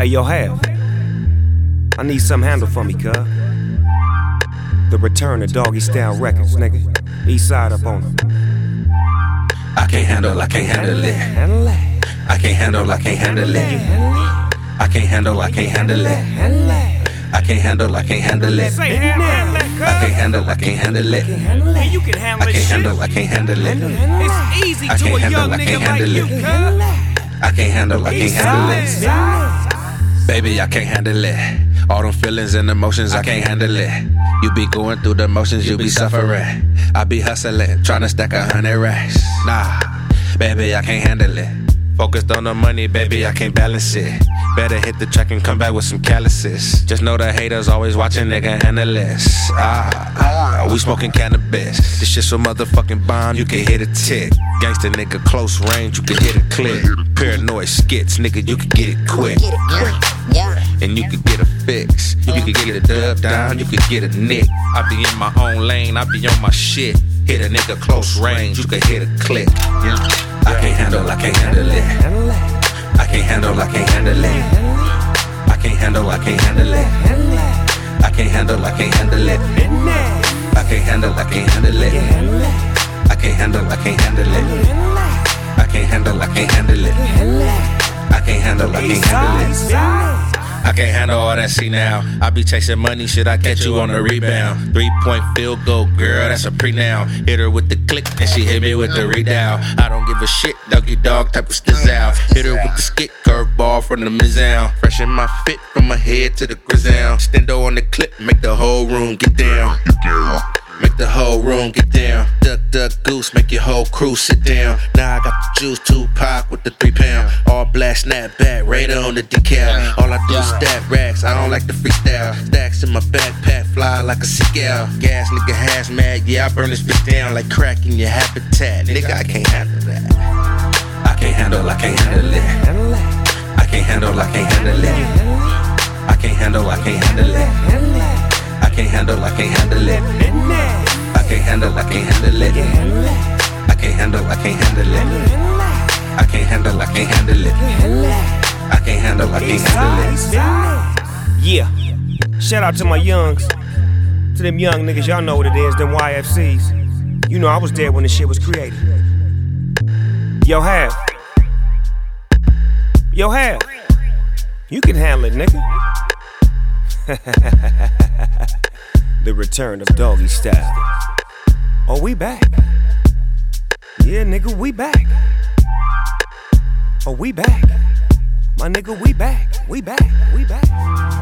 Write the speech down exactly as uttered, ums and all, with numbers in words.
Hey, yo, Have. I need some handle for me, cuz. The return of Doggy Style Records, nigga. East side up on them. I can't handle, I can't handle it. Handle it. I can't handle, I can't handle it. I can't handle, I can't handle it. I can't handle, I can't handle it. Say handle it, I can't handle, I can't handle it. Hey, you can handle I it, can't shit. handle, I can't handle it. It's easy I to can't a handle, young I nigga can't like handle you, it. cuz. I can't handle, I can't handle it. Baby, I can't handle it. All them feelings and emotions, I can't handle it. You be going through the motions, you be suffering. I be hustling, tryna stack a hundred racks. Nah, baby, I can't handle it. Focused on the money, baby, I can't balance it. Better hit the track and come back with some calluses. Just know the haters always watching, nigga, analyst. Ah, ah, we smoking cannabis. This shit's so motherfucking bomb, you can hit a tick. Gangsta nigga, close range, you can hit a click. Paranoid skits, nigga, you can get it quick. And you can get a fix. You can get a dub down, you can get a nick. I be in my own lane, I be on my shit. Hit a nigga close range, you can hit a click. I can't handle, I can't handle it. I can't handle, I can't handle it. I can't handle, I can't handle it. I can't handle, I can't handle it. I can't handle, I can't handle it. I can't handle, I can't handle it. I can't handle, I can't handle it. I can't handle, I can't handle it. I can't handle all that, see now. I be chasing money, should I catch you on a rebound? Three-point field goal, girl, that's a pre-noun. Hit her with the click, and she hit me with the redial. I don't give a shit, doggy dog type of stizzle. Hit her with the skit, curveball from the mizzow. Fresh in my fit, from my head to the grizzle. Stendo on the clip, make the whole room get down. Make the whole room get down. Duck, duck, goose, make your whole crew sit down. Now I got the juice, Tupac with the three pound. All black, snapback, radar on the decal. All I do is stack racks, I don't like the freestyle. Stacks in my backpack, fly like a seagull. Gas, nigga, hazmat, yeah, I burn this bitch down like crack in your habitat. Nigga, I can't handle that. I can't handle, I can't handle it. I can't handle, I can't handle it. I can't handle, I can't handle it. I can't handle, I can't handle it. I can't handle, I can't handle it. I can't handle, I can't handle it. I can't handle, I can't handle it. I can't handle, I can't handle it. Yeah. Shout out to my youngs. To them young niggas, y'all know what it is, them Y F Cs. You know I was there when the shit was created. Yo, Have. Yo, Have. You can handle it, nigga. The return of Doggy Style. Oh, we back. Yeah, nigga, we back. Oh, we back. My nigga, we back. We back. We back.